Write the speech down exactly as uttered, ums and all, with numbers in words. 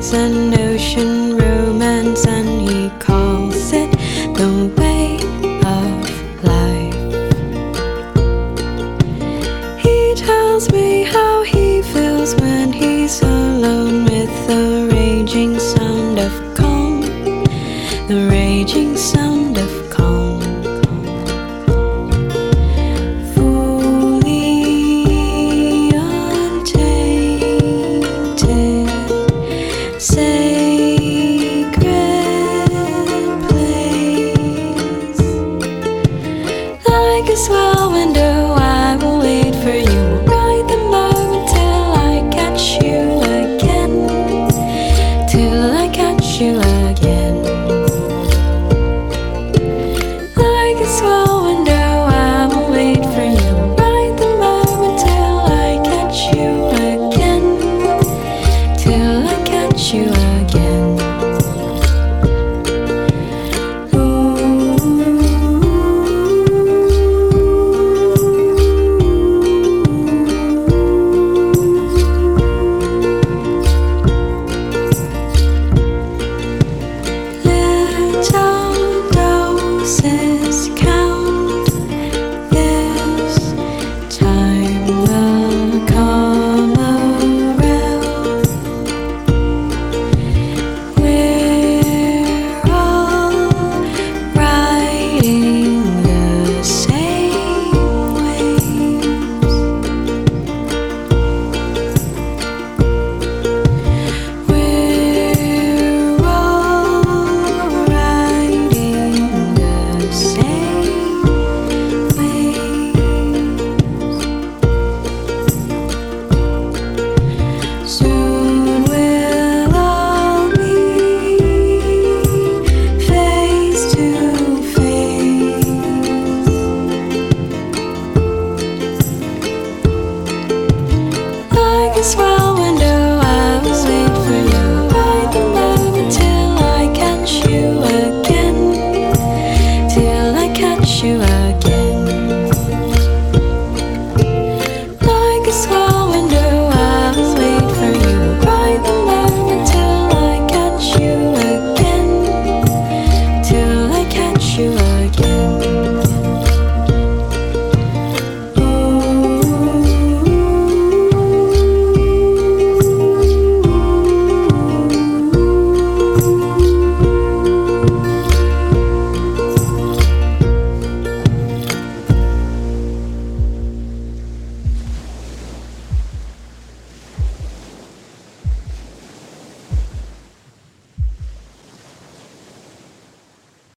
is an ocean romance, and he calls it the way of life. He tells me how he feels when he's alone with the raging sound of calm, the raging sound of calm. Fully untainted, sacred place. Like a swell window, I will wait for you. Ride the moment till I catch you again, till I catch you again. Like a swell window, I will wait for you. Ride the moment till I catch you again, till I catch you again. Little doses count. This time will come around. We're all riding the same waves. We're all riding the same waves. Soon we'll all be face to face. Like a swell